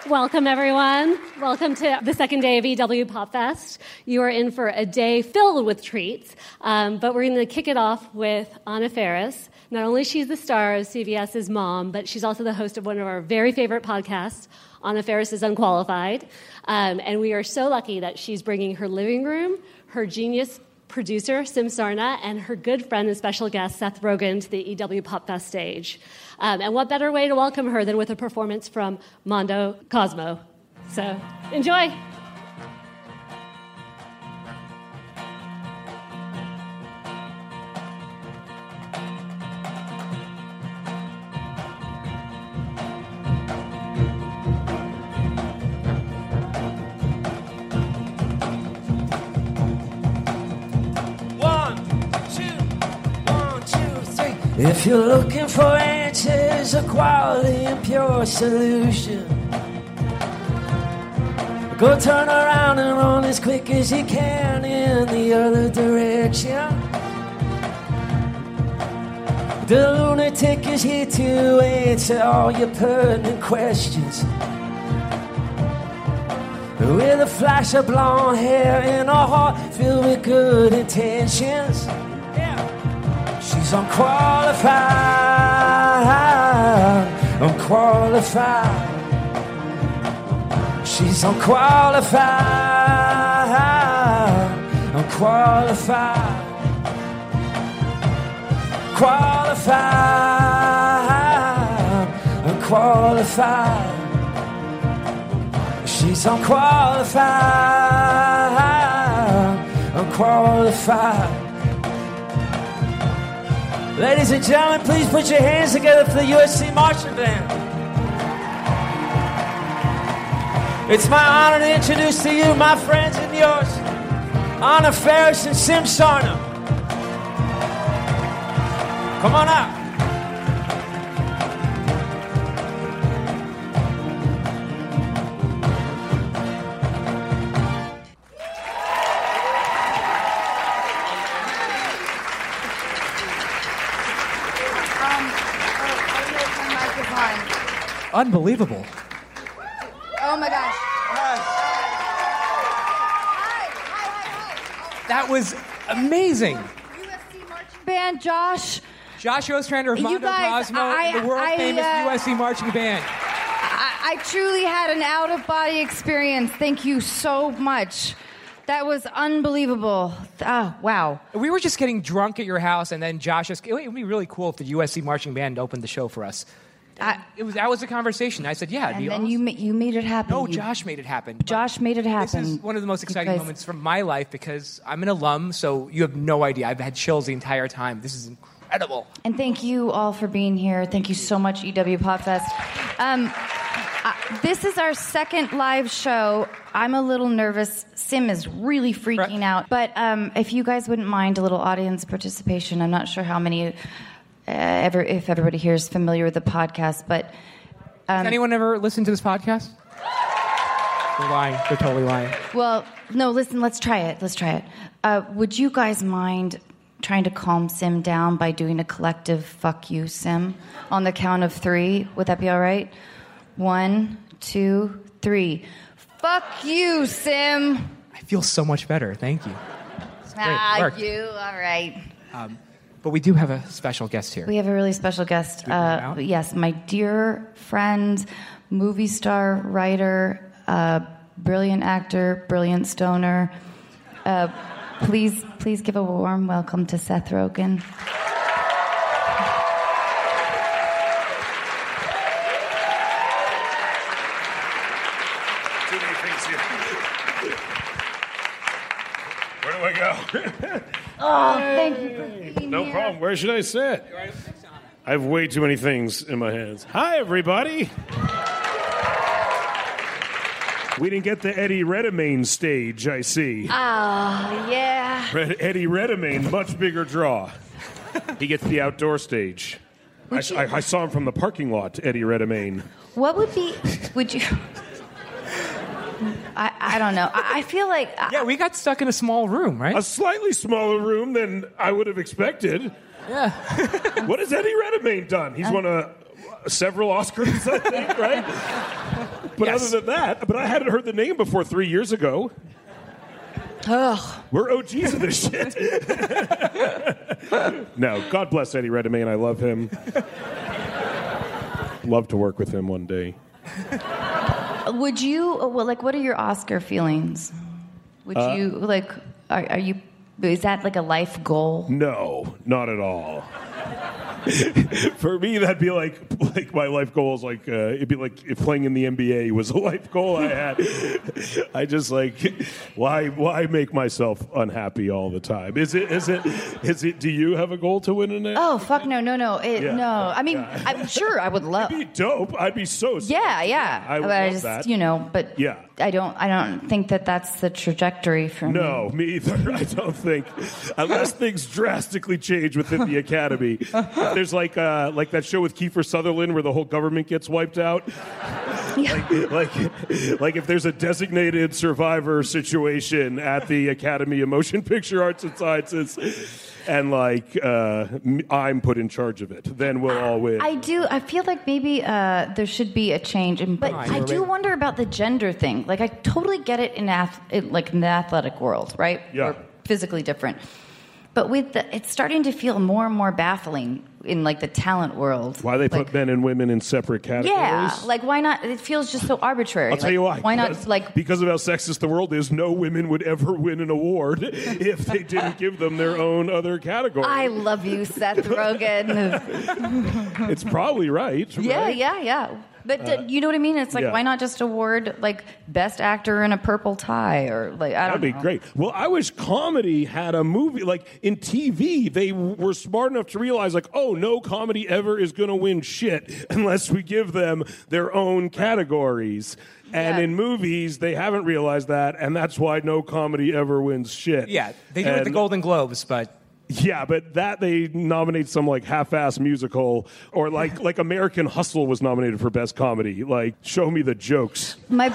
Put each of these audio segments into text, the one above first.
Welcome, everyone. Welcome to the second day of EW Pop Fest. You are in for a day filled with treats, but we're going to kick it off with Anna Faris. Not only she's the star of CBS's Mom, but she's also the host of one of our very favorite podcasts, Anna Faris is Unqualified. And we are so lucky that she's bringing her living room, her genius producer, Sim Sarna, and her good friend and special guest, Seth Rogen, to the EW Pop Fest stage. And what better way to welcome her than with a performance from Mondo Cosmo. So, enjoy! If you're looking for answers, a quality and pure solution, go turn around and run as quick as you can in the other direction. The lunatic is here to answer all your pertinent questions, with a flash of blonde hair and a heart filled with good intentions. She's unqualified, unqualified. She's unqualified, unqualified. Qualified, unqualified. She's unqualified, unqualified. Ladies and gentlemen, please put your hands together for the USC Marching Band. It's my honor to introduce to you my friends and yours, Anna Faris and Sim Sarna. Come on out. Unbelievable. Oh my gosh. That was amazing. USC Marching Band, Josh. Josh Ostrander of Mondo Cosmo, the world-famous USC Marching Band. I truly had an out-of-body experience. Thank you so much. That was unbelievable. Oh, wow. We were just getting drunk at your house, and then Josh just... It would be really cool if the USC Marching Band opened the show for us. That was the conversation. I said, yeah. And then you made it happen. No, Josh made it happen. Josh made it happen. This is one of the most exciting moments from my life because I'm an alum, so you have no idea. I've had chills the entire time. This is incredible. And thank you all for being here. Thank you so much, EW Pop Fest. This is our second live show. I'm a little nervous. Sim is really freaking out. But if you guys wouldn't mind a little audience participation, I'm not sure how many... if everybody here is familiar with the podcast, but... Has anyone ever listened to this podcast? They're lying. They're totally lying. Well, no, listen, let's try it. Would you guys mind trying to calm Sim down by doing a collective fuck you, Sim, on the count of 3? Would that be all right? 1, 2, 3. Fuck you, Sim. I feel so much better. Thank you. You, all right. But we do have a special guest here. We have a really special guest. Yes, my dear friend, movie star, writer, brilliant actor, brilliant stoner. Please give a warm welcome to Seth Rogen. Too many things here. Where do I go? Oh, thank you for being here. No problem. Where should I sit? I have way too many things in my hands. Hi, everybody. We didn't get the Eddie Redmayne stage, I see. Oh, yeah. Eddie Redmayne, much bigger draw. He gets the outdoor stage. I saw him from the parking lot, Eddie Redmayne. What would you... I don't know. I feel like... Yeah, we got stuck in a small room, right? A slightly smaller room than I would have expected. Yeah. What has Eddie Redmayne done? He's won a several Oscars, I think, right? But Yes. other than that, but I hadn't heard the name before 3 years ago. Ugh. We're OGs of this shit. No, God bless Eddie Redmayne. I love him. Love to work with him one day. Would you, well, like, what are your Oscar feelings? Would you, like, are you, is that like a life goal? No, not at all. For me, that'd be like my life goal is like it'd be like if playing in the NBA was a life goal I had. I just like why make myself unhappy all the time? Is it? Do you have a goal to win in it? Oh, fuck no. No. I mean, Yeah. I'm sure I would love. It'd be dope. I'd be so. Yeah. I would But love just, that. But Yeah. I don't think that that's the trajectory for me. No, me either. I don't think, unless things drastically change within the academy. There's like that show with Kiefer Sutherland where the whole government gets wiped out. Like if there's a designated survivor situation at the Academy of Motion Picture Arts and Sciences, and I'm put in charge of it, then we'll all win. I feel like maybe there should be a change, but I do wonder about the gender thing. Like, I totally get it in the athletic world, right? Yeah. We're physically different. But it's starting to feel more and more baffling in like the talent world. Why they put men and women in separate categories? Yeah, like why not? It feels just so arbitrary. I'll tell you why. Why not? Like, because of how sexist the world is, no women would ever win an award if they didn't give them their own other category. I love you, Seth Rogen. It's probably right. right? Yeah. But you know what I mean? It's like, yeah. why not just award like best actor in a purple tie or like I don't know. That'd be great. Well, I wish comedy had a movie like in TV. They were smart enough to realize like, oh, no comedy ever is going to win shit unless we give them their own categories. And in movies, they haven't realized that, and that's why no comedy ever wins shit. Yeah, they do it with the Golden Globes, but... Yeah, but that they nominate some like half-ass musical, or like American Hustle was nominated for best comedy. Like, show me the jokes. My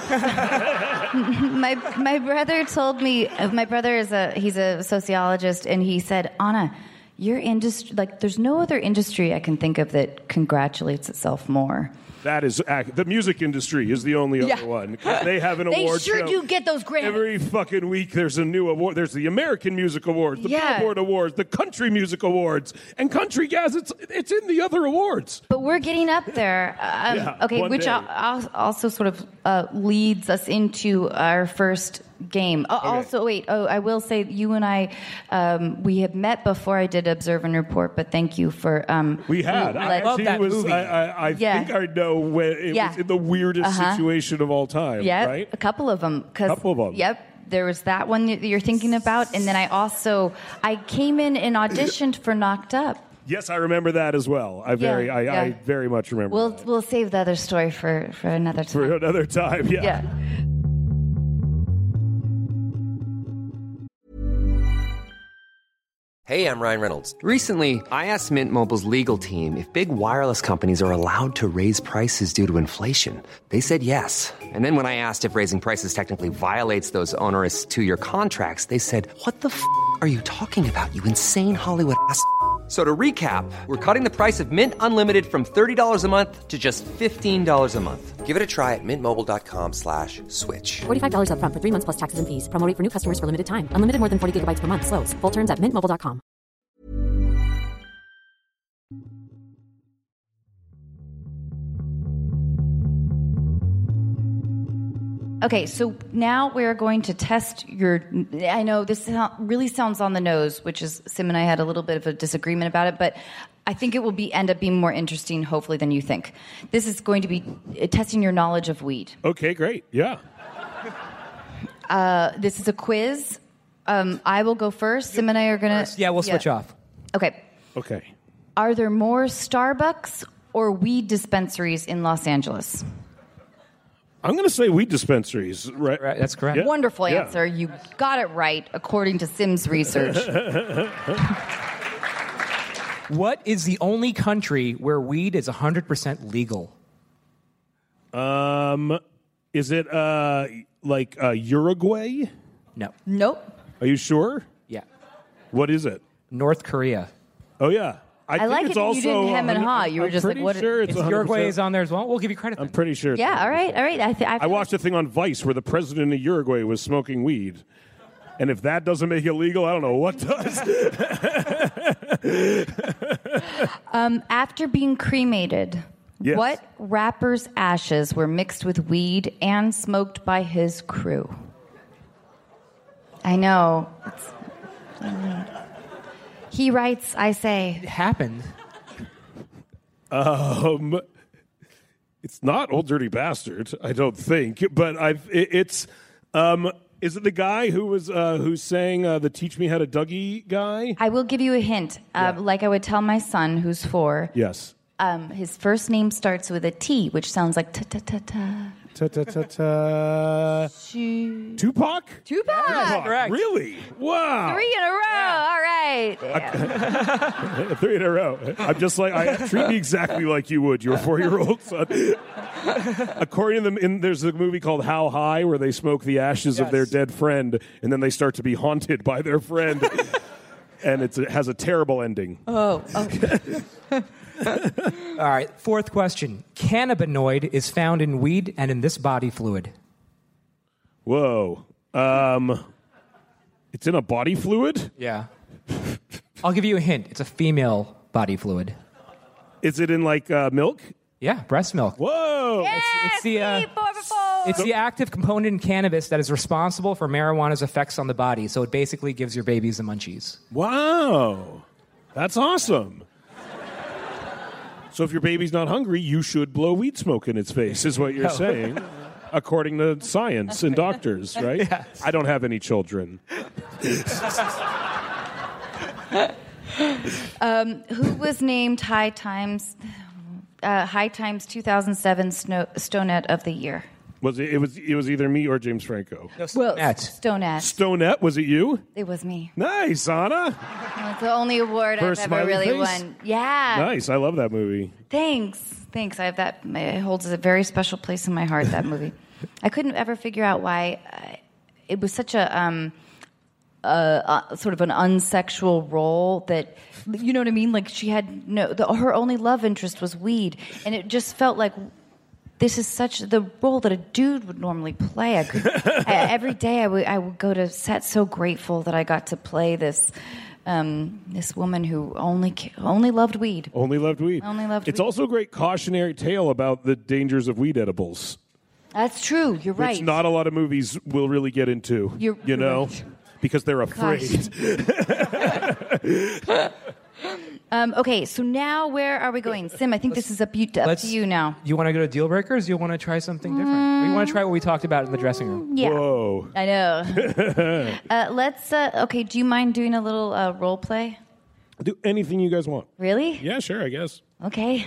brother told me. My brother he's a sociologist, and he said, Anna, your industry, like, there's no other industry I can think of that congratulates itself more. That is the music industry is the only other one. They have an award show. They sure do get those Grammys. Every fucking week there's a new award. There's the American Music Awards, the Billboard Awards, the Country Music Awards, and country gas. It's in the other awards. But we're getting up there. Okay, which also sort of leads us into our first game. Also, wait. I will say you and I, we have met before I did Observe and Report, but thank you for. We had. I love that movie. I think I know when it was in the weirdest situation of all time. Yeah, right? A couple of them. Couple of them. Yep. There was that one that you're thinking about, and then I came in and auditioned for Knocked Up. Yes, I remember that as well. I very much remember. that. We'll save the other story for another time. For another time. Yeah. Hey, I'm Ryan Reynolds. Recently, I asked Mint Mobile's legal team if big wireless companies are allowed to raise prices due to inflation. They said yes. And then when I asked if raising prices technically violates those onerous 2-year contracts, they said, "What the f*** are you talking about, you insane Hollywood ass?" So to recap, we're cutting the price of Mint Unlimited from $30 a month to just $15 a month. Give it a try at mintmobile.com/switch. $45 up front for 3 months plus taxes and fees. Promo rate for new customers for limited time. Unlimited more than 40 gigabytes per month. Slows full terms at mintmobile.com. Okay, so now we're going to test your... I know this really sounds on the nose, which is... Sim and I had a little bit of a disagreement about it, but I think it will end up being more interesting, hopefully, than you think. This is going to be testing your knowledge of weed. Okay, great. Yeah. This is a quiz. I will go first. Sim and I are going to... Yeah, we'll switch off. Okay. Okay. Are there more Starbucks or weed dispensaries in Los Angeles? I'm going to say weed dispensaries, right? Right, that's correct. Yeah. Wonderful answer. You got it right, according to Sim's research. What is the only country where weed is 100% legal? Is it like Uruguay? No. Nope. Are you sure? Yeah. What is it? North Korea. Oh, yeah. I think like it's it that you also didn't hem and haw. You were I'm just like, pretty what? Sure it's If 100%. Uruguay is on there as well, we'll give you credit. I'm pretty sure. Yeah, all right. I watched a thing on Vice where the president of Uruguay was smoking weed. And if that doesn't make it legal, I don't know what does. After being cremated, Yes. what rapper's ashes were mixed with weed and smoked by his crew? I know. He writes, I say. It happened. It's not Old Dirty Bastard, I don't think. But it's. Is it the guy who was who sang the "Teach Me How to Dougie" guy? I will give you a hint. Like I would tell my son, who's 4. Yes. His first name starts with a T, which sounds like ta-ta-ta-ta. Ta-ta-ta-ta. Tupac? Tupac! Correct. Really? Wow. 3 in a row. All right. Yeah. 3 in a row. I'm just like, treat me exactly like you would your 4-year-old son. According to them, there's a movie called How High where they smoke the ashes of their dead friend, and then they start to be haunted by their friend. And it has a terrible ending. Oh. All right, 4th question. Cannabinoid is found in weed and in this body fluid. Whoa. It's in a body fluid? Yeah. I'll give you a hint. It's a female body fluid. Is it in like milk? Yeah, breast milk. Whoa. It's the active component in cannabis that is responsible for marijuana's effects on the body. So it basically gives your babies the munchies. Wow. That's awesome. So if your baby's not hungry, you should blow weed smoke in its face, is what you're saying, according to science and doctors, right? Yes. I don't have any children. Who was named High Times 2007 Stonette of the Year? It was either me or James Franco. No, Well, Stonette. Stonette, was it you? It was me. Nice, Anna. It's the only award First I've ever smiley really face? won. Yeah. Nice, I love that movie. Thanks. I have that. It holds a very special place in my heart. That movie. I couldn't ever figure out why it was such a sort of an unsexual role that, you know what I mean? Like she had her only love interest was weed, and it just felt like this is such the role that a dude would normally play. Every day I would go to set so grateful that I got to play this. This woman who only loved weed. Only loved weed. It's It's also a great cautionary tale about the dangers of weed edibles. That's true. You're right. Which not a lot of movies will really get into. You're right. Because they're afraid. Okay, so now where are we going? Sim, I think this is up to you now. You want to go to deal breakers? You want to try something different? Or you want to try what we talked about in the dressing room? Yeah. Whoa. I know. Okay, do you mind doing a little role play? Do anything you guys want. Really? Yeah, sure, I guess. Okay.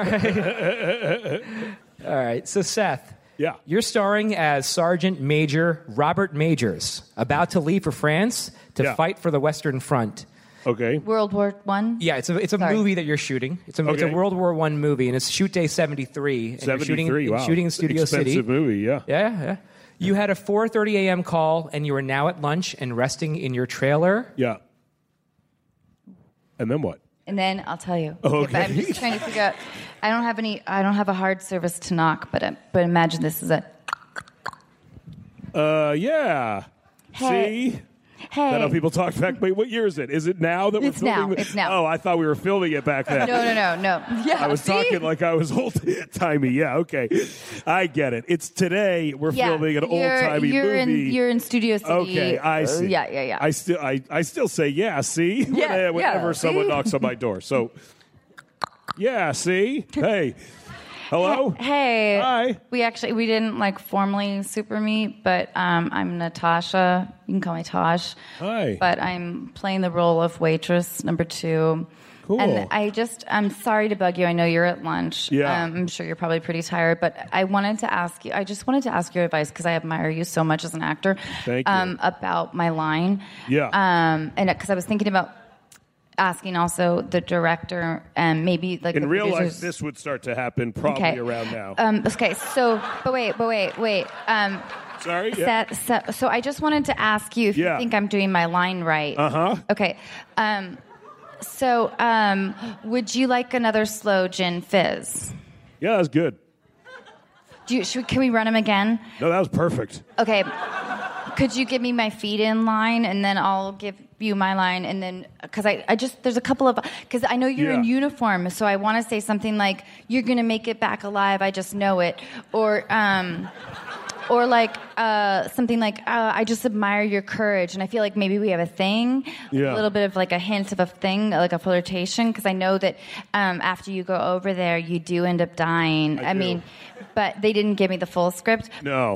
All right, so Seth. Yeah. You're starring as Sergeant Major Robert Majors, about to leave for France to fight for the Western Front. Okay. World War I? Yeah, it's a movie that you're shooting. It's a World War I movie, and it's shoot day 73. And 73, you're shooting in Studio City. Expensive movie, yeah. Yeah. You had a 4:30 a.m. call, and you are now at lunch and resting in your trailer. Yeah. And then what? And then I'll tell you. Okay. But I'm just trying to figure out. I don't have a hard service to knock, but imagine this is a. Yeah. Hey. See? Hey. Is that how people talk back? Wait, what year is it? Is it now that we're filming? It's now. Oh, I thought we were filming it back then. No. Yeah, I was talking like I was old-timey. Yeah, okay. I get it. It's today. We're filming an old-timey movie. You're in Studio City. Okay, I see. Yeah. I still say yeah, see? Whenever someone knocks on my door. So, yeah, see? Hey. Hello? Hey. Hi. We didn't formally super meet, but I'm Natasha. You can call me Tosh. Hi. But I'm playing the role of waitress number 2. Cool. And I'm sorry to bug you. I know you're at lunch. Yeah. I'm sure you're probably pretty tired, but I just wanted to ask your advice because I admire you so much as an actor. Thank you. About my line. Yeah. And because I was thinking about asking also the director and maybe like in real life, producers. this would start to happen probably around now. Okay, so but wait. Sorry. Yeah. So I just wanted to ask you if you think I'm doing my line right. Uh-huh. Okay. So, would you like another slow gin fizz? Yeah, that's good. Can we run them again? No, that was perfect. Okay. Could you give me my feed-in line, and then I'll give you my line, and then because I just there's a couple of because I know you're in uniform, so I want to say something like "You're gonna make it back alive." I just know it, or like something like "I just admire your courage," and I feel like maybe we have a thing, a little bit of like a hint of a thing, like a flirtation, because I know that after you go over there, you do end up dying. I mean, but they didn't give me the full script. No,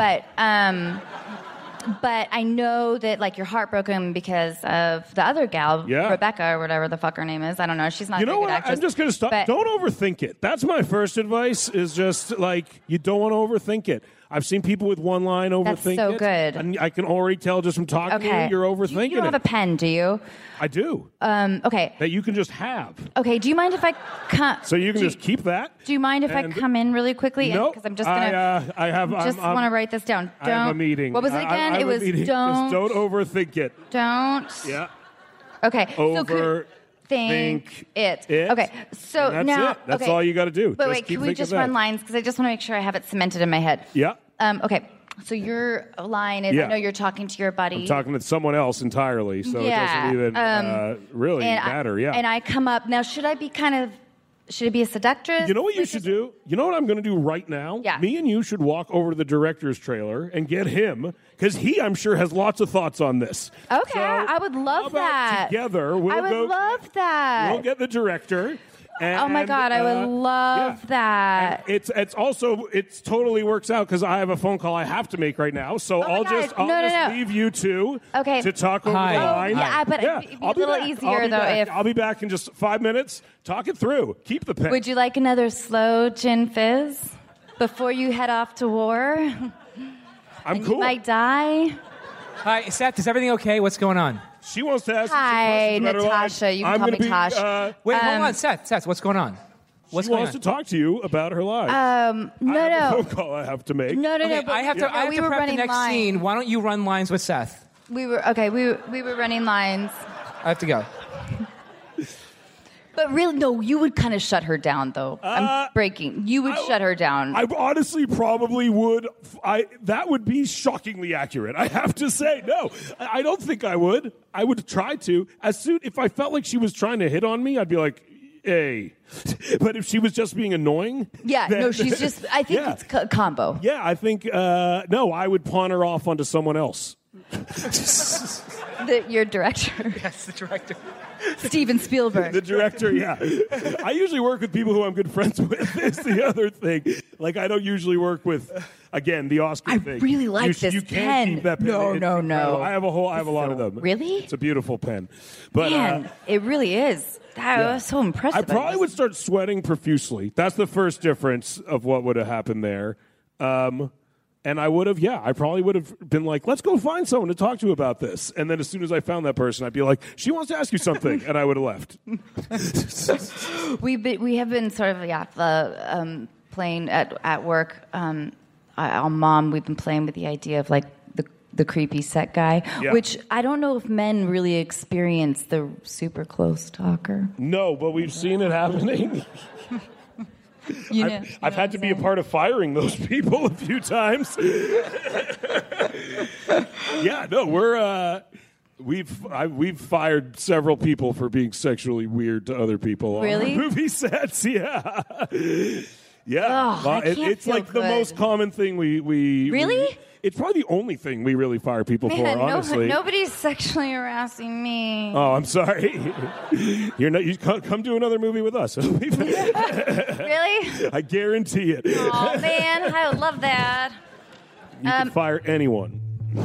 But I know that, like, you're heartbroken because of the other gal, Rebecca, or whatever the fuck her name is. I don't know. She's not a good actress. I'm just going to stop. Don't overthink it. That's my first advice, is just, like, you don't want to overthink it. I've seen people with one line overthink it. That's so good. And I can already tell just from talking to you, you're overthinking it. You don't have a pen, do you? I do. Okay. That you can just have. Okay, do you mind if I come... So you can just keep that? Do you mind if I come in really quickly? No. Because I'm just going to... I want to write this down. I have a meeting. What was it again? It was don't... Just don't overthink it. Don't... Yeah. Okay. Think it. Okay, so that's now... it. That's all you got to do. But wait, can we just run lines? Because I just want to make sure I have it cemented in my head. Yeah. Okay. So your line is, I know you're talking to your buddy. I'm talking to someone else entirely, so it doesn't even really matter. And I come up. Now, should it be a seductress? You know what you should do? You know what I'm going to do right now? Yeah. Me and you should walk over to the director's trailer and get him, because he, I'm sure, has lots of thoughts on this. Okay, so I would love that. Together, I would love that. We'll get the director. And, oh my God, I would love that. And it's also totally works out because I have a phone call I have to make right now. So I'll just leave you two to talk over the line. Yeah, but it'd be a little easier though if I'll be back in just 5 minutes. Talk it through. Keep the pen. Would you like another slow gin fizz before you head off to war? I'm cool. You might die. Hi, Seth. Is everything okay? What's going on? She wants to ask Hi, Natasha. You can call me Tosh. Wait, hold on, Seth. What's going on? She wants to talk to you about her life. No. I have a phone call I have to make. No. Okay, I have to prep the next scene. Why don't you run lines with Seth? We were running lines. I have to go. But really, no, you would kind of shut her down, though. I'm breaking. You would shut her down. I honestly probably would. That would be shockingly accurate. I have to say, no, I don't think I would. I would try to. If I felt like she was trying to hit on me, I'd be like, hey. But if she was just being annoying, she's just. I think it's a combo. Yeah, I think no, I would pawn her off onto someone else. Your director. Yes, the director. Steven Spielberg. The director, yeah. I usually work with people who I'm good friends with, is the other thing. Like, I don't usually work with, again, the Oscar thing. I really like this pen. You can't keep that pen. No. I have a lot of them. Really? It's a beautiful pen. But, man, it really is. That was so impressive. I probably would start sweating profusely. That's the first difference of what would have happened there. And I would have, I probably would have been like, let's go find someone to talk to about this. And then as soon as I found that person, I'd be like, she wants to ask you something. And I would have left. We have been sort of, playing at work. On Mom, we've been playing with the idea of like the creepy set guy, which I don't know if men really experience the super close talker. No, but we've seen it happening. I've had to be a part of firing those people a few times. We've fired several people for being sexually weird to other people really? on movie sets. Yeah. It's like the most common thing we really. It's probably the only thing we really fire people for, honestly. Nobody's sexually harassing me. Oh, I'm sorry. You come do another movie with us. Really? I guarantee it. Oh, man. I would love that. You can fire anyone.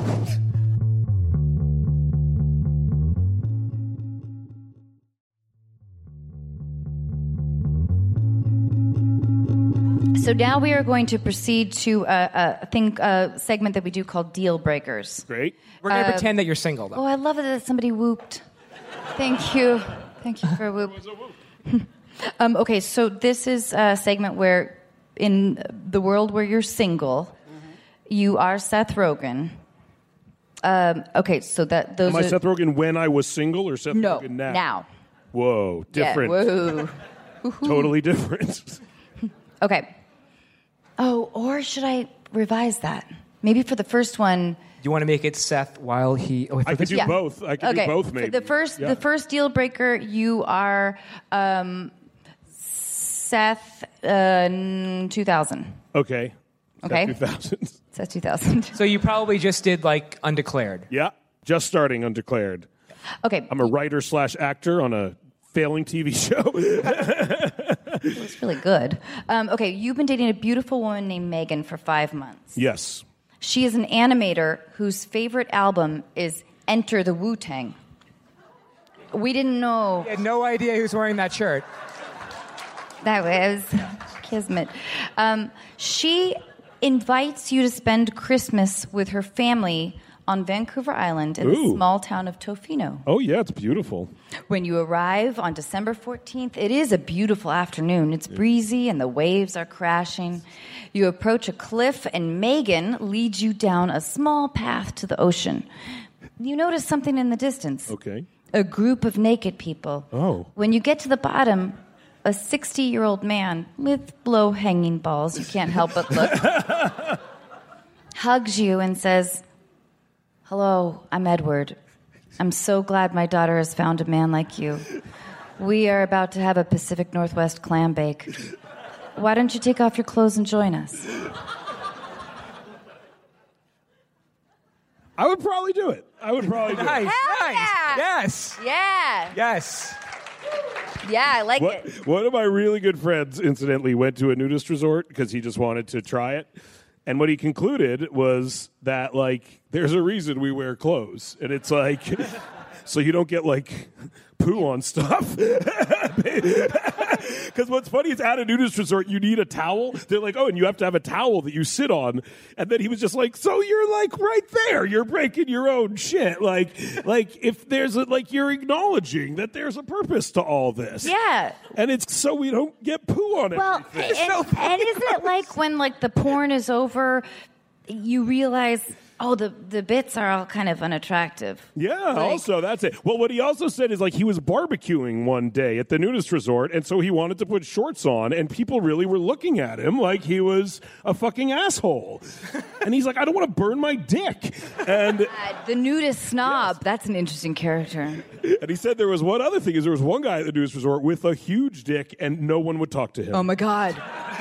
So now we are going to proceed to a segment that we do called Deal Breakers. Great. We're going to pretend that you're single, though. Oh, I love it that somebody whooped. Thank you. Thank you for a whoop. Okay, so this is a segment where in the world where you're single, you are Seth Rogen. Okay, so those Am I Seth Rogen when I was single or Seth Rogen now? Now. Whoa, different. Yeah, whoa. Totally different. Okay. Oh, or should I revise that? Maybe for the first one. You want to make it Seth while he... Oh, I could do both. I could do both, maybe. The first deal breaker, you are Seth 2000. Okay. Okay. 2000. Seth 2000. So you probably just did like Undeclared. Yeah. Just starting Undeclared. Okay. I'm a writer/actor on a failing TV show. It's really good. Okay, you've been dating a beautiful woman named Megan for 5 months. Yes. She is an animator whose favorite album is Enter the Wu-Tang. We didn't know. I had no idea he was wearing that shirt. That was kismet. She invites you to spend Christmas with her family on Vancouver Island in the small town of Tofino. Oh, yeah, it's beautiful. When you arrive on December 14th, it is a beautiful afternoon. It's breezy and the waves are crashing. You approach a cliff and Megan leads you down a small path to the ocean. You notice something in the distance. Okay. A group of naked people. Oh. When you get to the bottom, a 60-year-old man with low-hanging balls, you can't help but look, hugs you and says, "Hello, I'm Edward. I'm so glad my daughter has found a man like you. We are about to have a Pacific Northwest clam bake. Why don't you take off your clothes and join us?" I would probably do it. Nice. yeah! Yes. Yeah. Yes. Yeah, I like it. One of my really good friends, incidentally, went to a nudist resort because he just wanted to try it. And what he concluded was that, like, there's a reason we wear clothes. And it's like, so you don't get, like, poo on stuff. Because what's funny is at a nudist resort, you need a towel. They're like, oh, and you have to have a towel that you sit on. And then he was just like, so you're, like, right there. You're breaking your own shit. Like if there's a, like, you're acknowledging that there's a purpose to all this. Yeah. And it's so we don't get poo on Well, everything. and isn't it like when, like, the porn is over, you realize, oh, the bits are all kind of unattractive. Yeah, also, that's it. Well, what he also said is, like, he was barbecuing one day at the nudist resort, and so he wanted to put shorts on, and people really were looking at him like he was a fucking asshole. And he's like, I don't want to burn my dick. And The nudist snob, that's an interesting character. and he said there was one other thing, is there was one guy at the nudist resort with a huge dick, and no one would talk to him. Oh, my God.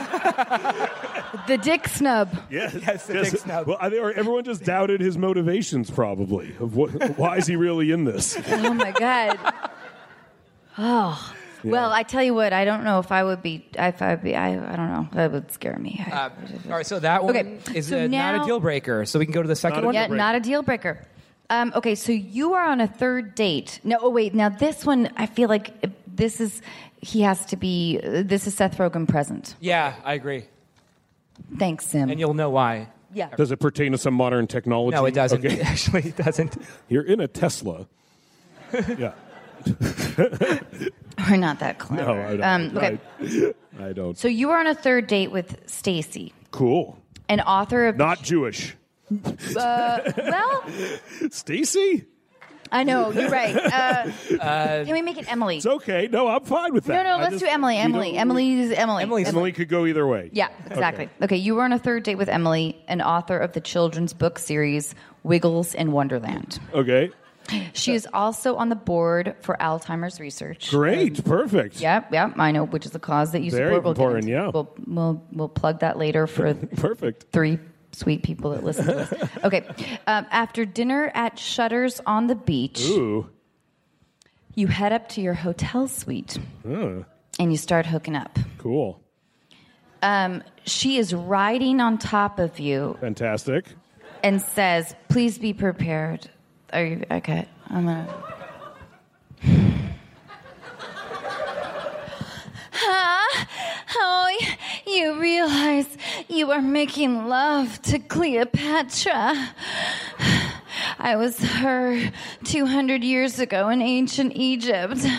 The dick snub. Yes, the dick snub. Well, everyone just doubted his motivations, probably, of why is he really in this? Oh, my God. Oh. Yeah. Well, I tell you what, I don't know if I would be, I don't know. That would scare me. All right, so that one is not a deal breaker. So we can go to the second one? Yeah, not a deal breaker. Okay, so you are on a third date. No, oh, wait. Now, this one, I feel like this is Seth Rogen present. Yeah, I agree. Thanks, Sim. And you'll know why. Yeah. Does it pertain to some modern technology? No, it doesn't. Okay. Actually, it doesn't. You're in a Tesla. Yeah. We're not that clever. No, I don't. Okay. I don't. So you were on a third date with Stacy, Cool. an author of... Not Jewish. Well, Stacy? I know, you're right. Can we make it Emily? It's okay. No, I'm fine with that. No, let's do Emily. Emily's Emily. Emily could go either way. Yeah, exactly. Okay, you were on a third date with Emily, an author of the children's book series Wiggles in Wonderland. Okay. She is also on the board for Alzheimer's research. Great. Perfect. Yep, I know, which is a cause that you Very support. important, yeah. We'll plug that later for Perfect. 3 sweet people that listen to this. Okay. After dinner at Shutters on the beach, Ooh. you head up to your hotel suite and you start hooking up. Cool. She is riding on top of you Fantastic. and says, "Please be prepared." Are you okay? I'm gonna. Oh, you realize you are making love to Cleopatra. I was her 200 years ago in ancient Egypt. Tickle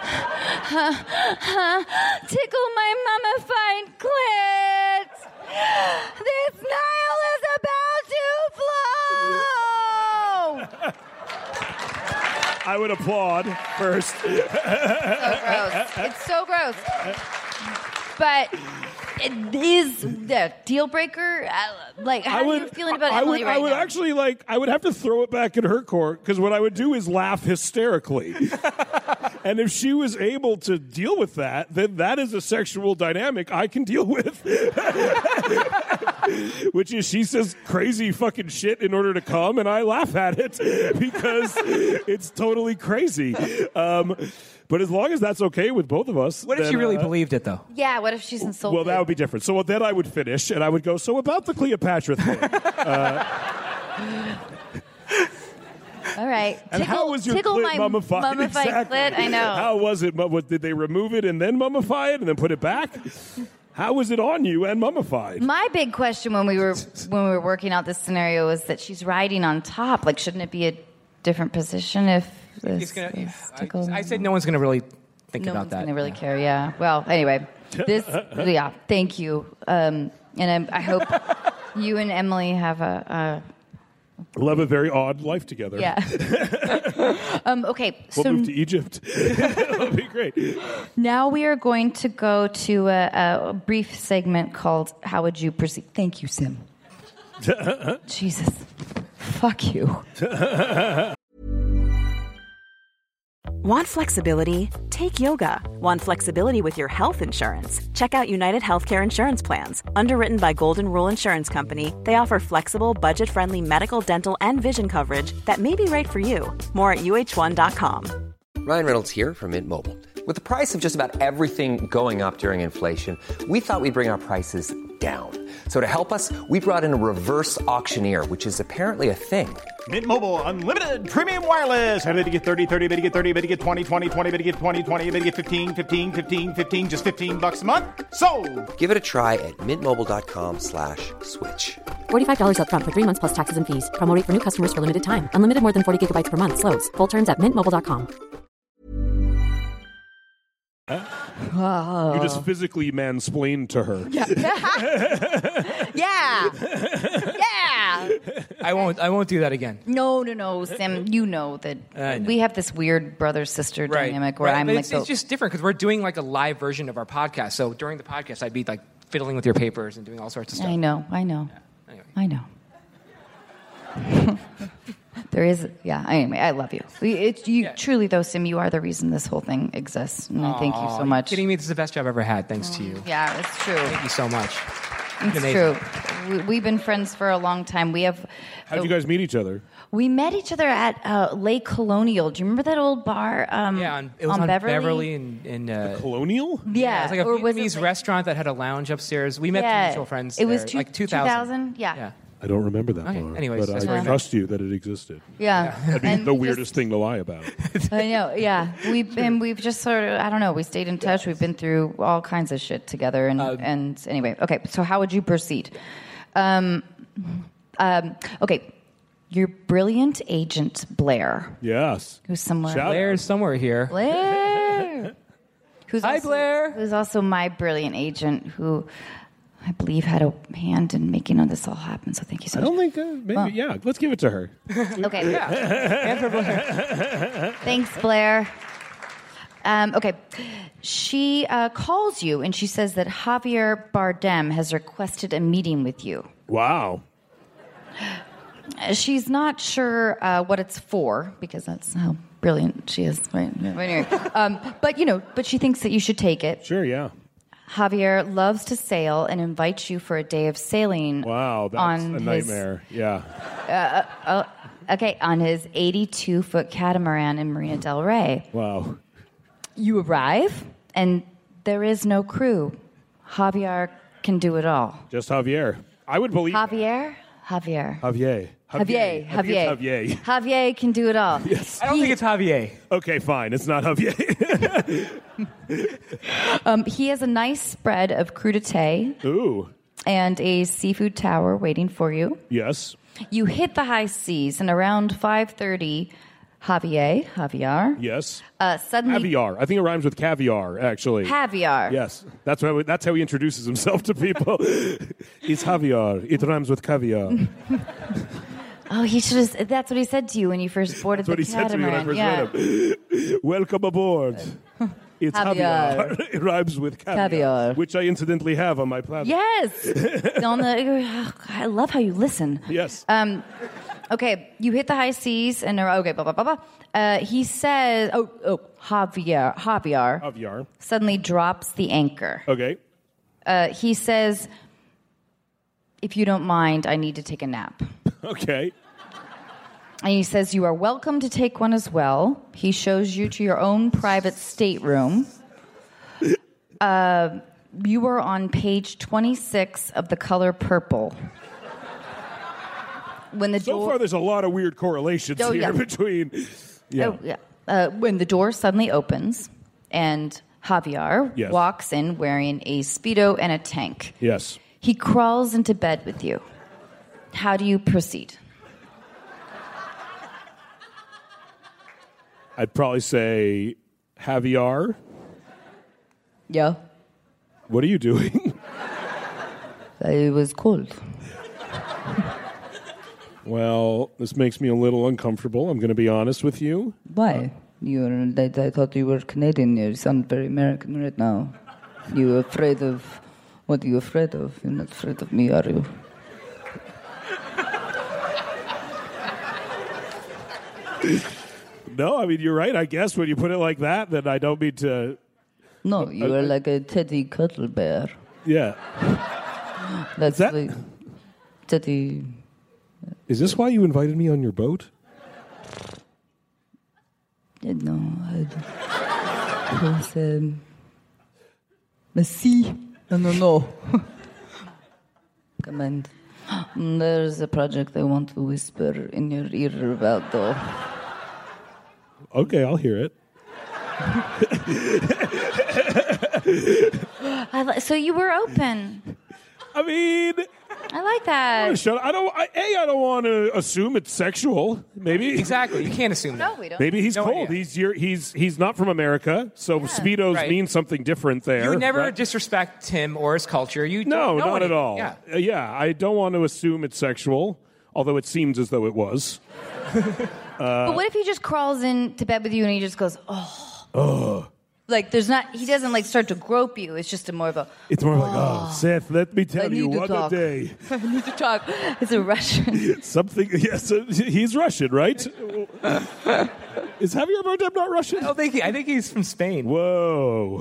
my mummified clit. This Nile is about to flow. I would applaud first. So gross. It's so gross. But it is the deal breaker. How are you feeling about Emily right now? I would actually I would have to throw it back in her court because what I would do is laugh hysterically. And if she was able to deal with that, then that is a sexual dynamic I can deal with. Which is she says crazy fucking shit in order to come, and I laugh at it because it's totally crazy. But as long as that's okay with both of us. What if she really believed it, though? Yeah, what if she's insulted? Well, that would be different. So then I would finish, and I would go, so about the Cleopatra thing. All right. And how was your clit mummified? Mummified exactly. clit, I know. How was it? Did they remove it and then mummify it and then put it back? How was it on you and mummified? My big question when we were working out this scenario was that she's riding on top. Like, shouldn't it be a different position if I said no one's going to really think no about one's that. going to really care, yeah. Well, anyway, thank you. And I hope you and Emily have we'll have a very odd life together. Yeah. Okay. We'll move to Egypt. That'll be great. Now we are going to go to a brief segment called How Would You Perceive? Thank you, Sim. Jesus. Fuck you. Want flexibility? Take yoga. Want flexibility with your health insurance? Check out United Healthcare Insurance Plans. Underwritten by Golden Rule Insurance Company, they offer flexible, budget-friendly medical, dental, and vision coverage that may be right for you. More at UH1.com. Ryan Reynolds here from Mint Mobile. With the price of just about everything going up during inflation, we thought we'd bring our prices down. So to help us, we brought in a reverse auctioneer, which is apparently a thing. Mint Mobile Unlimited Premium Wireless. How to get 30, 30, bit to get 30, bit to get 20, 20, 20, bit to get 20, 20, bit to get 15, 15, 15, 15, just $15 a month? Sold! Give it a try at mintmobile.com/switch. $45 up front for 3 months plus taxes and fees. Promo rate for new customers for limited time. Unlimited more than 40 gigabytes per month. Slows full terms at mintmobile.com. You just physically mansplained to her. Yeah. I won't do that again. No, Sim. You know that we have this weird brother-sister dynamic where I'm but like... it's just different because we're doing like a live version of our podcast. So during the podcast, I'd be like fiddling with your papers and doing all sorts of stuff. I know. Yeah. Anyway. I know. There is, anyway, I love you. Truly, though, Sim, you are the reason this whole thing exists. And I thank you so much. Are you kidding me? This is the best job I've ever had, thanks to you. Yeah, it's true. Thank you so much. It's true. We've been friends for a long time. How'd you guys meet each other? We met each other at Lake Colonial. Do you remember that old bar? It was on Beverly in Colonial? Yeah. It was like a Vietnamese restaurant that had a lounge upstairs. We met mutual friends. It was there, like 2000. Yeah. I don't remember that bar. Anyways, but that's I trust you that it existed. Yeah. That'd be the weirdest thing to lie about. I know, yeah. We've just sort of, I don't know, we stayed in touch. We've been through all kinds of shit together. And anyway, okay, so how would you proceed? Okay, your brilliant agent, Blair. Yes. Who's somewhere. Blair's somewhere here. Blair. Hi, Blair. Who's also my brilliant agent who... I believe had a hand in making all this all happen. So thank you so much. I don't think maybe let's give it to her. Okay. And for Blair. Thanks, Blair. Okay. She calls you and she says that Javier Bardem has requested a meeting with you. Wow. She's not sure what it's for because that's how brilliant she is. Right? Anyway, but she thinks that you should take it. Sure, yeah. Javier loves to sail and invites you for a day of sailing. Wow, that's a nightmare. Yeah. On his 82-foot catamaran in Marina del Rey. Wow. You arrive, and there is no crew. Javier can do it all. Just Javier. I would believe Javier can do it all. Yes. I don't think it's Javier. Okay, fine. It's not Javier. He has a nice spread of crudité. Ooh. And a seafood tower waiting for you. Yes. You hit the high seas, and around 5:30, Javier. Yes. Suddenly. Caviar. I think it rhymes with caviar, actually. Caviar. Yes. That's how he introduces himself to people. It's Javier. It rhymes with caviar. Oh, he should have. That's what he said to you when you first boarded That's what the he said to me when I catamaran. first met him. Welcome aboard. It's Caviar. caviar. It rhymes with caviar, which I incidentally have on my platter. Yes. I love how you listen. Yes. Okay, you hit the high seas and okay, blah blah blah blah. He says, Javier suddenly drops the anchor. Okay. He says, if you don't mind, I need to take a nap. Okay. And he says, you are welcome to take one as well. He shows you to your own private stateroom. You are on page 26 of The Color Purple. When the so far, there's a lot of weird correlations here between... when the door suddenly opens and Javier walks in wearing a Speedo and a tank. Yes. He crawls into bed with you. How do you proceed? I'd probably say, Javier? Yeah. What are you doing? It was cold. Well, this makes me a little uncomfortable. I'm going to be honest with you. Why? I thought you were Canadian. You sound very American right now. You're afraid of... What are you afraid of? You're not afraid of me, are you? No, I mean, you're right, I guess. When you put it like that, then I don't mean to... No, you are like a teddy cuddle bear. Yeah. That's like... Teddy... Is this why you invited me on your boat? No, it was... Merci. No. Come on. There's a project I want to whisper in your ear about, though. Okay, I'll hear it. So you were open. I mean... I like that. I don't want to assume it's sexual. Maybe exactly. You can't assume that. No, we don't. Maybe he's No cold. idea. He's not from America, so speedos mean something different there. You would never right? disrespect him or his culture. You no, don't know not at anything. all. Yeah. I don't want to assume it's sexual, although it seems as though it was. But what if he just crawls into bed with you and he just goes, oh. Like, he doesn't like start to grope you. It's just more of a... It's more like, oh, Seth, let me tell you, what talk. a day. I need to talk. It's a Russian. Something, yes, he's Russian, right? Is Javier Bardem not Russian? I think he's from Spain. Whoa.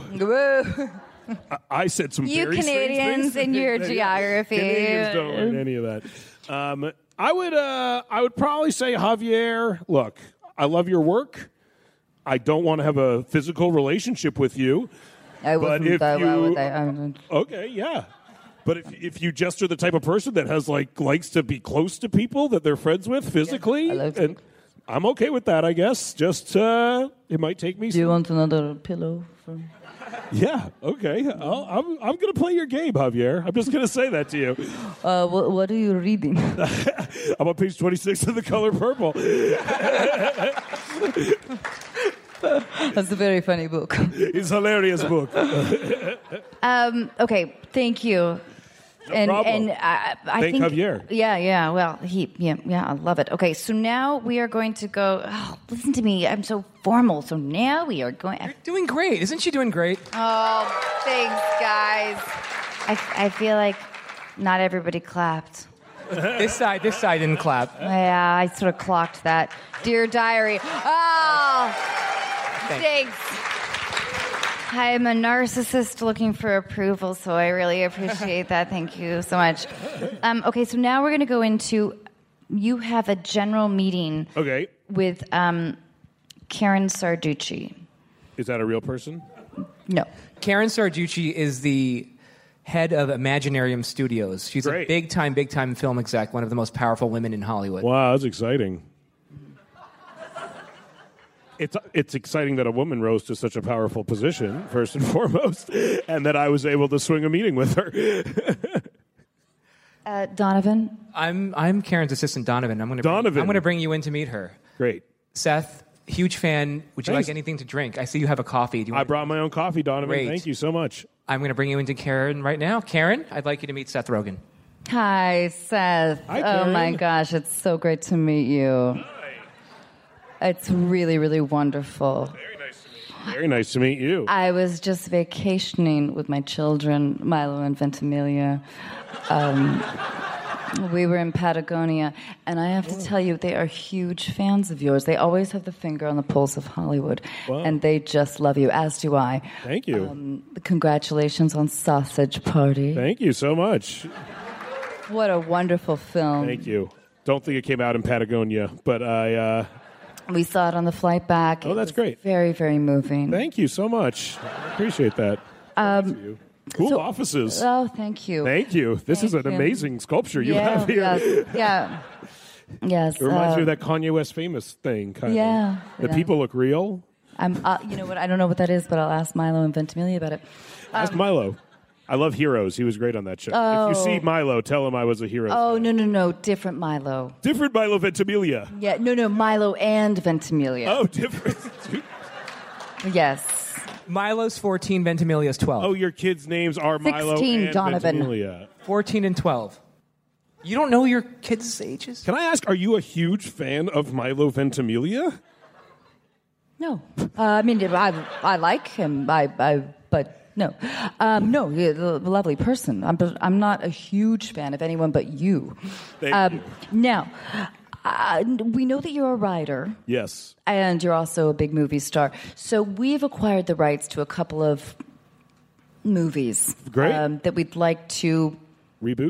I said some you very strange Canadians things. in your geography. Canadians don't learn any of that. I would probably say, Javier, look, I love your work. I don't want to have a physical relationship with you. Okay, yeah. But if you just are the type of person that has likes to be close to people that they're friends with physically, and I'm okay with that, I guess. Just it might take me. Do you want another pillow? Yeah. Okay. I'm going to play your game, Javier. I'm just going to say that to you. What are you reading? I'm on page 26 of The Color Purple. That's a very funny book. It's a hilarious book. Okay, thank you. No problem. I Thank think Javier. Yeah. Well, I love it. Okay, so now we are going to go. Oh, listen to me. I'm so formal. So now we are going. You're doing great. Isn't she doing great? Oh, thanks, guys. I feel like not everybody clapped. This side didn't clap. Yeah, I sort of clocked that. Dear Diary. Oh, thanks. I'm a narcissist looking for approval, so I really appreciate that. Thank you so much. Okay, so now we're going to go into, you have a general meeting with Karen Sarducci. Is that a real person? No. Karen Sarducci is the head of Imaginarium Studios. She's a big time film exec, one of the most powerful women in Hollywood. Wow, that's exciting. It's exciting that a woman rose to such a powerful position, first and foremost, and that I was able to swing a meeting with her. Donovan? I'm Karen's assistant, Donovan. I'm going to bring you in to meet her. Great. Seth, huge fan. Would you like anything to drink? I see you have a coffee. I brought my own coffee, Donovan. Great. Thank you so much. I'm going to bring you into Karen right now. Karen, I'd like you to meet Seth Rogen. Hi, Seth. Hi, oh Karen. my gosh, it's so great to meet you. Hi. It's really, really wonderful. Very nice to meet you. Very nice to meet you. I was just vacationing with my children, Milo and Ventimiglia. We were in Patagonia, and I have to tell you, they are huge fans of yours. They always have the finger on the pulse of Hollywood, and they just love you, as do I. Thank you. Congratulations on Sausage Party. Thank you so much. What a wonderful film. Thank you. Don't think it came out in Patagonia, but We saw it on the flight back. Oh, that's great. Very, very moving. Thank you so much. I appreciate that. Thank you. Cool offices. Oh, thank you. Thank you. This is an you. amazing sculpture you have here. Yes. It reminds me of that Kanye West famous thing, kind Yeah, of. The yeah. people look real. You know what? I don't know what that is, but I'll ask Milo and Ventimiglia about it. Ask Milo. I love Heroes. He was great on that show. Oh. If you see Milo, tell him I was a hero. Oh, no. Different Milo. Different Milo Ventimiglia. Yeah, no. Milo and Ventimiglia. Oh, different. Yes. Milo's 14, Ventimiglia's 12. Oh, your kids' names are Milo 16, and Donovan. Ventimiglia. 14 and 12. You don't know your kids' ages? Can I ask, are you a huge fan of Milo Ventimiglia? No. I mean, I like him, but no. No, he's a lovely person. I'm not a huge fan of anyone but you. Thank you. Now, we know that you're a writer. Yes. And you're also a big movie star. So we've acquired the rights to a couple of movies. Great. That we'd like to... Reboot?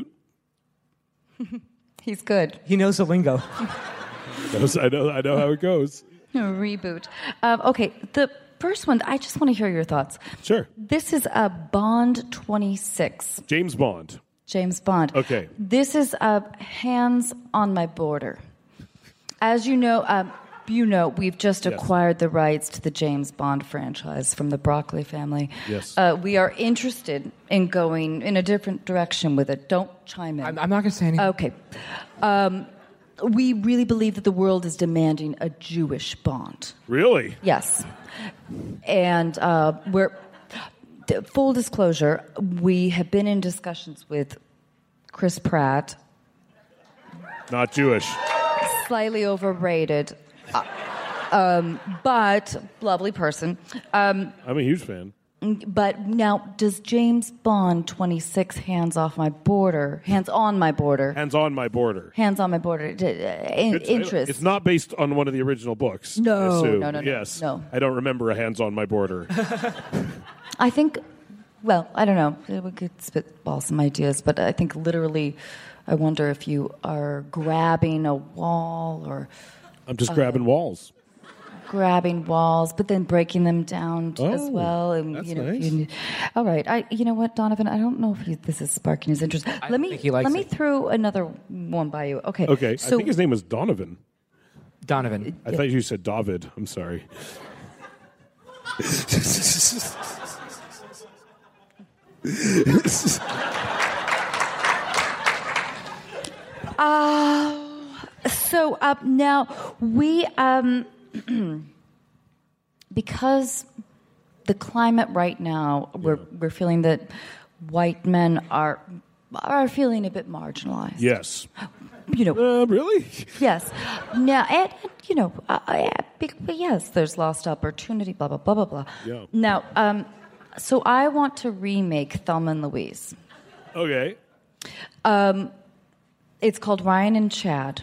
He's good. He knows the lingo. I know how it goes. Reboot. Okay, the first one, I just want to hear your thoughts. Sure. This is Bond 26. James Bond. James Bond. Okay. This is Hands on My Border. As you know, we've just acquired the rights to the James Bond franchise from the Broccoli family. Yes. We are interested in going in a different direction with it. Don't chime in. I'm not going to say anything. Okay. We really believe that the world is demanding a Jewish Bond. Really? Yes. And full disclosure, we have been in discussions with Chris Pratt. Not Jewish. Slightly overrated, but lovely person. I'm a huge fan. But now, does James Bond 26 Hands on my border, Hands on my border. Interest? It's not based on one of the original books. No, I assume. no. Yes. No. I don't remember a Hands on my border. I think, well, I don't know. We could spitball some ideas, but I think literally, I wonder if you are grabbing a wall or... I'm just grabbing walls. Grabbing walls, but then breaking them down as well. And, that's nice. All right. You know what, Donovan? I don't know if this is sparking his interest. Let me throw another one by you. Okay. Okay. So, I think his name was Donovan. Donovan. I thought you said David. I'm sorry. Now we because the climate right now, we're feeling that white men are feeling a bit marginalized. Yes. You know. Really? Yes. Now, and you know, yes, there's lost opportunity. Blah blah blah blah blah. Yeah. Now, so I want to remake Thelma and Louise. Okay. It's called Ryan and Chad.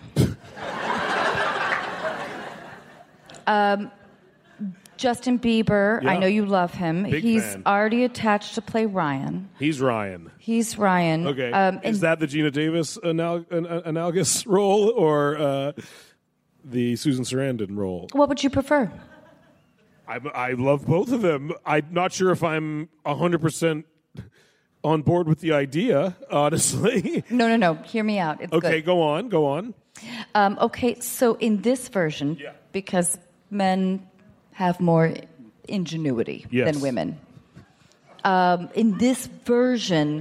Justin Bieber, Yeah. I know you love him. Big He's fan. already attached to play Ryan. He's Ryan. Okay. Is that the Gina Davis analogous role or the Susan Sarandon role? What would you prefer? I love both of them. I'm not sure if I'm 100% on board with the idea, honestly. No. Hear me out. It's Okay, good. go on. Okay, so in this version, because men have more ingenuity than women, in this version,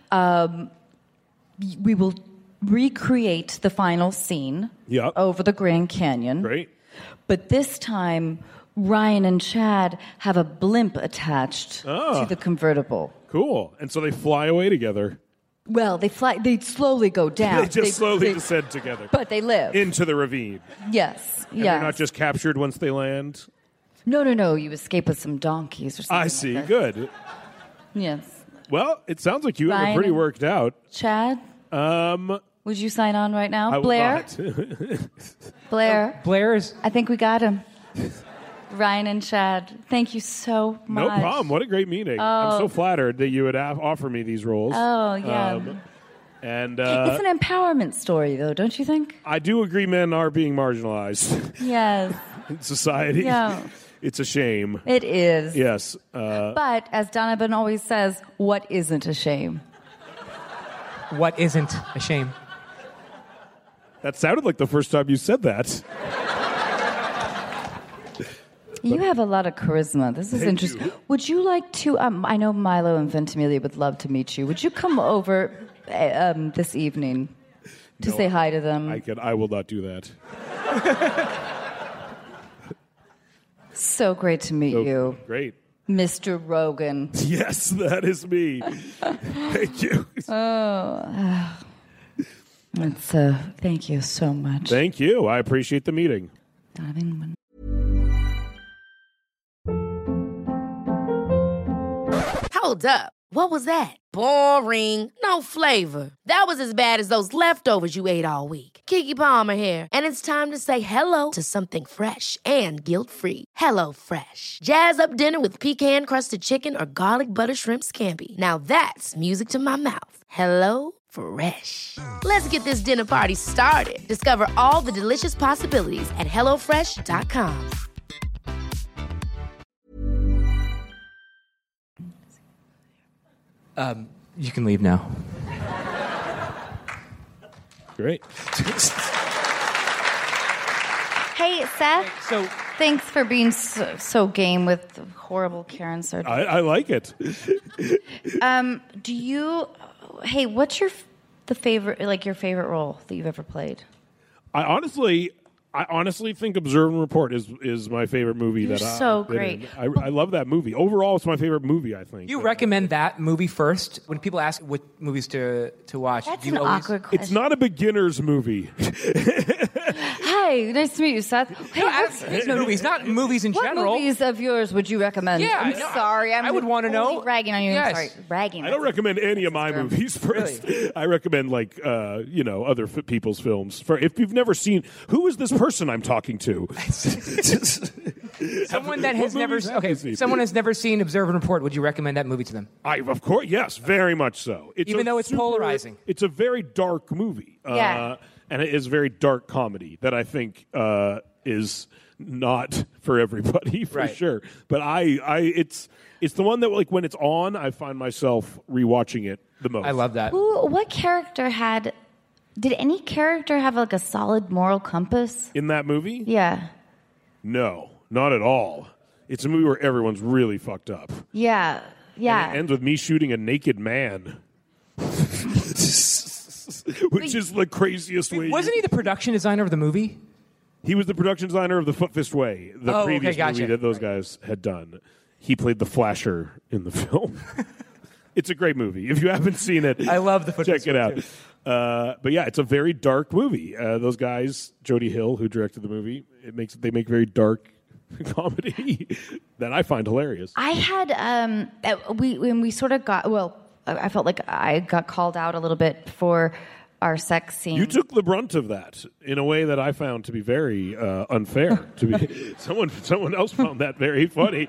we will recreate the final scene over the Grand Canyon. Great. But this time, Ryan and Chad have a blimp attached to the convertible. Cool. And so they fly away together. Well, they slowly go down. They just slowly descend together. But they live. Into the ravine. Yes. And they're not just captured once they land? No. You escape with some donkeys or something. I see. Like that. Good. Yes. Well, it sounds like you have Ryan it pretty and worked out. Chad? Would you sign on right now? I will Blair? not. Blair's. I think we got him. Ryan and Chad, thank you so much. No problem. What a great meeting. I'm so flattered that you would offer me these roles. Oh, yeah. And it's an empowerment story, though, don't you think? I do agree men are being marginalized Yes. in society. Yeah. It's a shame. It is. Yes. But, as Donovan always says, what isn't a shame? What isn't a shame? That sounded like the first time you said that. You have a lot of charisma. This is Thank interesting. you. Would you like to? I know Milo and Ventimiglia would love to meet you. Would you come over this evening to say hi to them? I will not do that. So great to meet you. Great. Mr. Rogan. Yes, that is me. Thank you. Thank you so much. Thank you. I appreciate the meeting. Donovan. Hold up. What was that? Boring. No flavor. That was as bad as those leftovers you ate all week. Keke Palmer here, and it's time to say hello to something fresh and guilt-free. Hello Fresh. Jazz up dinner with pecan-crusted chicken or garlic butter shrimp scampi. Now that's music to my mouth. Hello Fresh. Let's get this dinner party started. Discover all the delicious possibilities at hellofresh.com. You can leave now. Great. Hey, Seth. So Thanks for being so game with horrible Karen Sardone. I like it. Hey, what's your favorite role that you've ever played? I honestly think Observe and Report is my favorite movie. You're so great. I love that movie. Overall, it's my favorite movie, I think. You recommend that movie first? When people ask what movies to watch, That's do you an always... awkward question. It's not a beginner's movie. Hi, nice to meet you, Seth. Hey, movies, not movies in what general. What movies of yours would you recommend? Yeah, I'm sorry. I would want to know. Ragging on you. Yes. I'm sorry. Ragging. I don't recommend any of my movies first. Really? I recommend other people's films. If you've never seen, who is this person I'm talking to? Someone has never seen Observe and Report. Would you recommend that movie to them? Of course, yes, very much so. Even though it's polarizing. It's a very dark movie. Yeah. And it is very dark comedy that I think is not for everybody, for sure. But it's the one that, like, when it's on, I find myself rewatching it the most. I love that. What character did any character have like a solid moral compass? In that movie? Yeah. No, not at all. It's a movie where everyone's really fucked up. Yeah. Yeah. And it ends with me shooting a naked man. Which is the craziest way. Wasn't he the production designer of the movie? He was the production designer of The Foot Fist Way, the previous movie that those guys had done. He played the flasher in the film. It's a great movie. If you haven't seen it, I love The Foot check Fist it Way out. But yeah, it's a very dark movie. Those guys, Jody Hill, who directed the movie, they make very dark comedy that I find hilarious. I had when we sort of I felt like I got called out a little bit for our sex scene. You took the brunt of that in a way that I found to be very unfair. To be someone else found that very funny.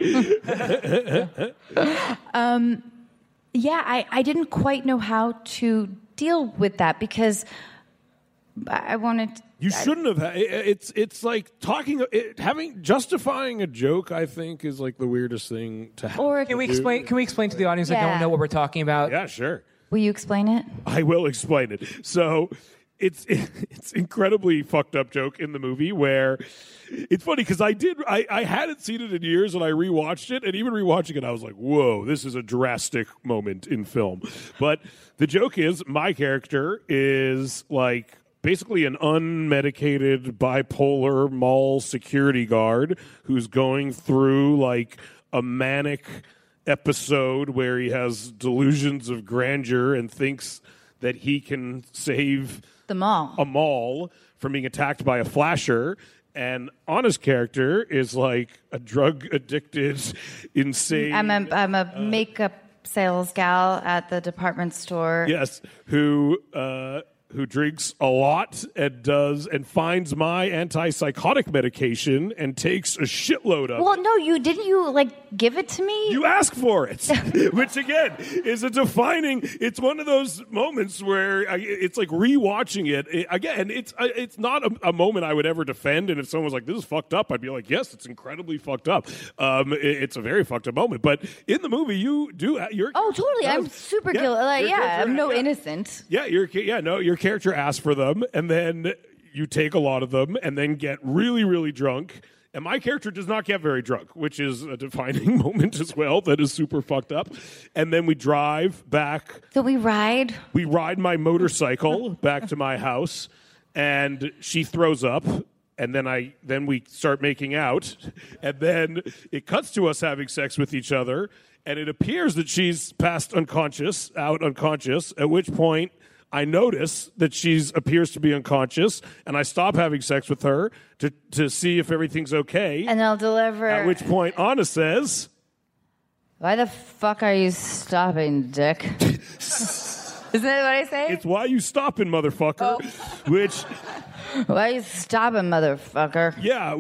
I didn't quite know how to deal with that because I wanted. You shouldn't have. It's like justifying a joke. I think is like the weirdest thing to happen. Or can we explain to the audience that don't know what we're talking about? Yeah, sure. Will you explain it? I will explain it. So it's incredibly fucked up joke in the movie where it's funny because I hadn't seen it in years and I rewatched it, and even rewatching it I was like, whoa, this is a drastic moment in film. But the joke is my character is like basically an unmedicated bipolar mall security guard who's going through like a manic episode where he has delusions of grandeur and thinks that he can save the mall. A mall from being attacked by a flasher. And Anna's character is like a drug-addicted, insane... I'm a makeup sales gal at the department store. Yes, who drinks a lot and finds my antipsychotic medication and takes a shitload of it. Well, no, didn't you give it to me? You ask for it, which again is a defining. It's one of those moments where it's like rewatching it. Again, it's not a moment I would ever defend. And if someone was like, "This is fucked up," I'd be like, "Yes, it's incredibly fucked up." It's a very fucked up moment. But in the movie, you do. Totally. I'm super guilty. I'm no innocent. Yeah, your character asks for them, and then you take a lot of them, and then get really, really drunk. And my character does not get very drunk, which is a defining moment as well. That is super fucked up. And then we drive back. So we ride? We ride my motorcycle back to my house, and she throws up. And then we start making out, and then it cuts to us having sex with each other, and it appears that she's passed unconscious, at which point I notice that she appears to be unconscious, and I stop having sex with her to see if everything's okay. And I'll deliver. At which point Anna says, "Why the fuck are you stopping, dick?" Isn't that what I say? It's why you stopping, motherfucker. Oh. Which... Why you stopping, motherfucker? Yeah,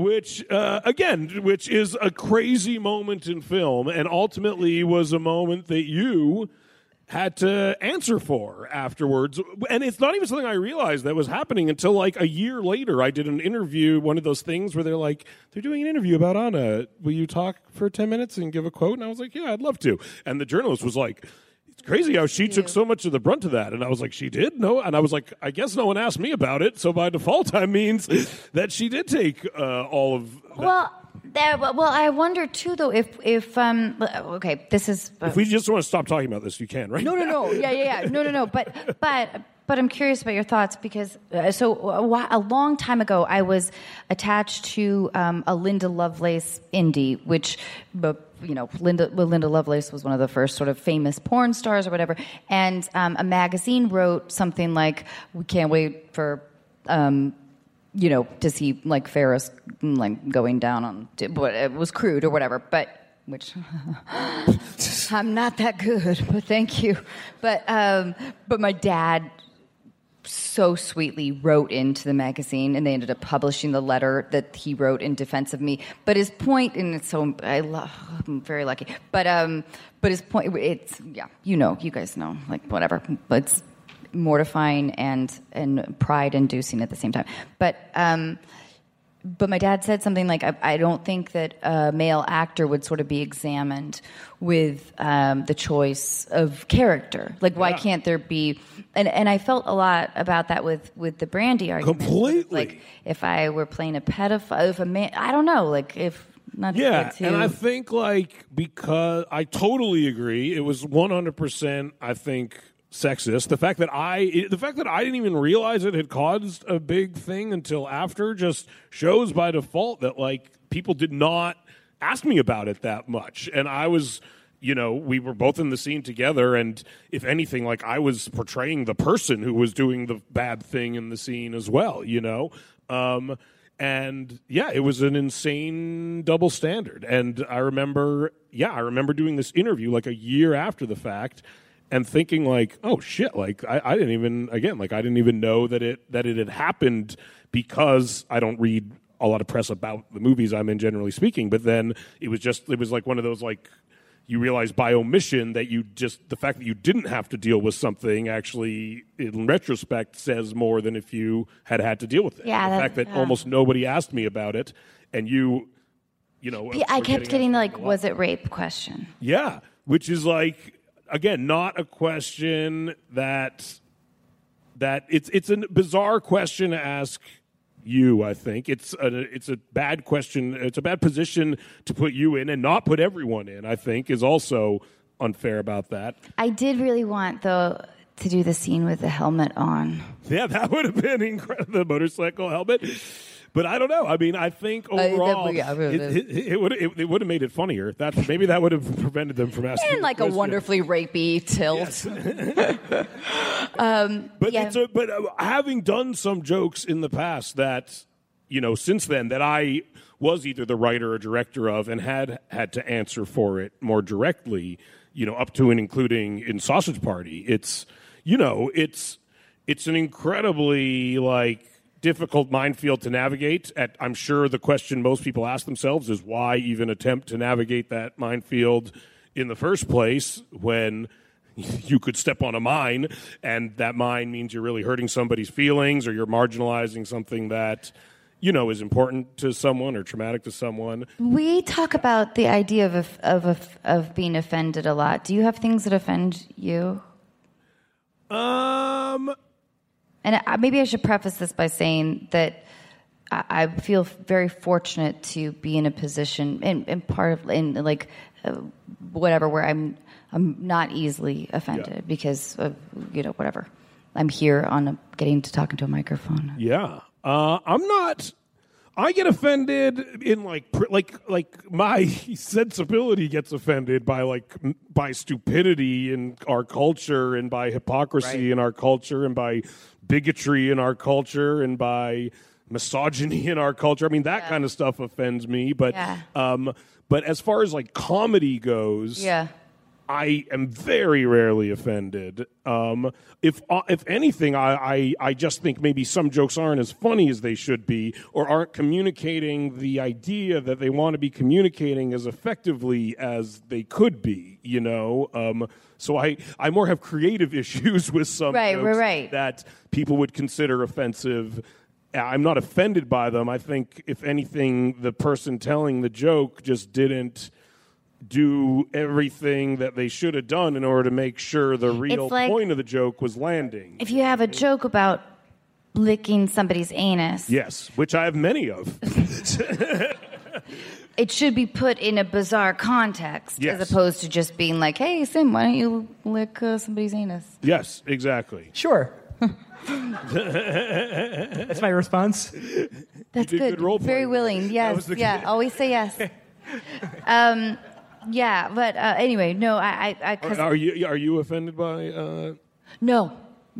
which is a crazy moment in film, and ultimately was a moment that you had to answer for afterwards. And it's not even something I realized that was happening until like a year later. I did an interview, one of those things where they're doing an interview about Anna. Will you talk for 10 minutes and give a quote? And I was like, yeah, I'd love to. And the journalist was like, it's crazy how she took so much of the brunt of that. And I was like, she did? No. And I was like, I guess no one asked me about it. So by default, that means that she did take all of that. Well, I wonder too, though, if okay, this is. If we just want to stop talking about this, you can, right? No. Yeah. No. But I'm curious about your thoughts because a long time ago, I was attached to a Linda Lovelace indie, which. Linda Lovelace was one of the first sort of famous porn stars or whatever. And a magazine wrote something like, "We can't wait for, to see like Ferris going down on." It was crude or whatever, but which I'm not that good, but thank you. But my dad so sweetly wrote into the magazine, and they ended up publishing the letter that he wrote in defense of me. But his point, and I'm very lucky. But his point, it's you guys know, whatever. It's mortifying and pride-inducing at the same time. But my dad said something like, I don't think that a male actor would sort of be examined with the choice of character. Why can't there be... And I felt a lot about that with the Brandy argument. Completely. If I were playing a pedophile, if a man... I don't know, if... Not and I think, because... I totally agree. It was 100%, I think... sexist. The fact that I didn't even realize it had caused a big thing until after just shows by default that people did not ask me about it that much. And I was, we were both in the scene together, and if anything, I was portraying the person who was doing the bad thing in the scene as well, and yeah, it was an insane double standard. And I remember doing this interview a year after the fact, and thinking oh shit, I didn't even know that it had happened, because I don't read a lot of press about the movies I'm in, generally speaking. But then it was one of those you realize by omission that the fact that you didn't have to deal with something actually in retrospect says more than if you had to deal with it. Yeah, the fact that almost nobody asked me about it, and I kept getting was it rape question. Yeah, which is again, not a question that it's a bizarre question to ask you. I think it's a bad question. It's a bad position to put you in, and not put everyone in. I think is also unfair about that. I did really want though to do the scene with the helmet on. Yeah, that would have been incredible. The motorcycle helmet. But I don't know. I mean, I think overall it would have made it funnier. Maybe that would have prevented them from asking. And like a wonderfully rapey tilt. Yes. But having done some jokes in the past that, since then that I was either the writer or director of and had to answer for it more directly, up to and including in Sausage Party, it's an incredibly difficult minefield to navigate. I'm sure the question most people ask themselves is why even attempt to navigate that minefield in the first place when you could step on a mine, and that mine means you're really hurting somebody's feelings or you're marginalizing something that is important to someone or traumatic to someone. We talk about the idea of being offended a lot. Do you have things that offend you? And maybe I should preface this by saying that I feel very fortunate to be in a position, whatever, where I'm not easily offended because of whatever. I'm here getting to talking to a microphone. Yeah, I'm not. I get offended in like my sensibility gets offended by stupidity in our culture and by hypocrisy in our culture and by bigotry in our culture and by misogyny in our culture. I mean, that kind of stuff offends me. But but as far as comedy goes, I am very rarely offended. If anything, I just think maybe some jokes aren't as funny as they should be, or aren't communicating the idea that they want to be communicating as effectively as they could be. So I more have creative issues with some jokes that people would consider offensive. I'm not offended by them. I think, if anything, the person telling the joke just didn't do everything that they should have done in order to make sure the real point of the joke was landing. If you have a joke about licking somebody's anus. Yes, which I have many of. It should be put in a bizarre context as opposed to just being like, hey, Sim, why don't you lick somebody's anus? Yes, exactly. Sure. That's my response. That's good. Very willing. Yes. Yeah. Always say yes. Yeah, but anyway, no. Are you offended by? No.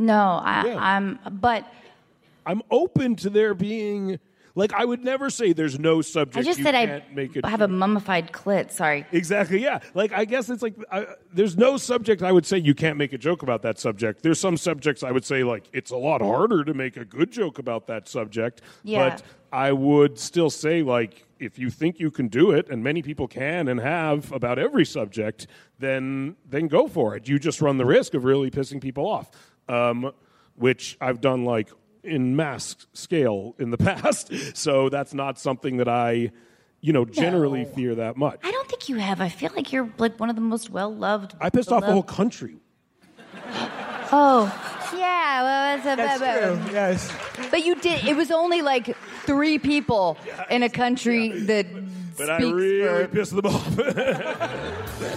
But I'm open to there being. I would never say there's no subject. I just said I have a mummified clit. Sorry. Exactly. Yeah. I guess it's there's no subject I would say you can't make a joke about that subject. There's some subjects I would say it's a lot harder to make a good joke about that subject. Yeah. But I would still say if you think you can do it, and many people can and have about every subject, then go for it. You just run the risk of really pissing people off, which I've done in mass scale in the past. So that's not something that I, generally fear that much. I don't think you have. I feel like you're one of the most well-loved. I pissed off the whole country. Oh, yeah. Well, that's true. Yes. But you did. It was only 3 people in a country that But I really pissed them off.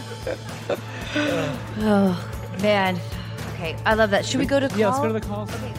Oh, man. Okay, I love that. Should we go to calls? Yeah, let's go to the calls. Okay.